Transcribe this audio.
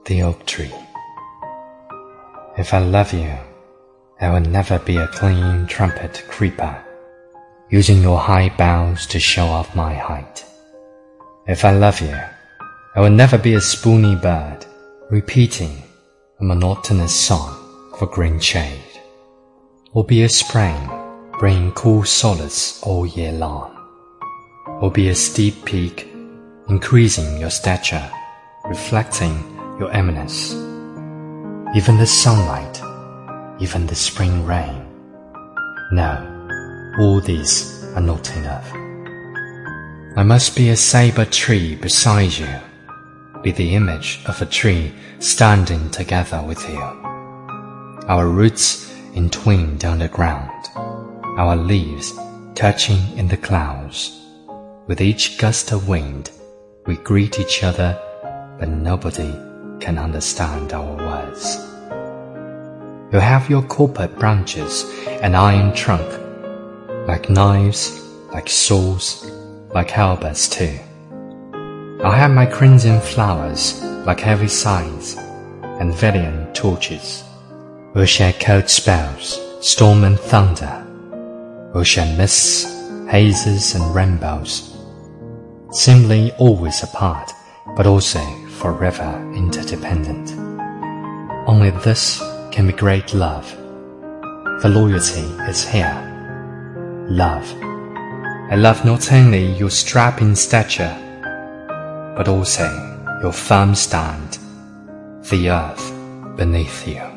the oak tree. If I love you, I will never be a clean trumpet creeper, using your high boughs to show off my height. If I love you, I will never be a spoony bird, repeating a monotonous song for green shade, or be a spring bringing cool solace all year long, or be a steep peak increasing your stature, reflecting your eminence. Even the sunlight, even the spring rain. No, all these are not enough. I must be a sabre tree beside you, be the image of a tree standing together with you. Our roots entwined underground, our leaves touching in the clouds. With each gust of wind, we greet each other, but nobody can understand our words. You have your corporate branches and iron trunk, like knives, like swords, like halberds too. I have my crimson flowers, like heavy signs, and valiant torches. We'll share cold spells, storm and thunder. We'll share mists, hazes and rainbows, seemingly always apart, but also forever interdependent. Only this can be great love. The loyalty is here. Love. I love not only your strapping stature, but also your firm stand, the earth beneath you.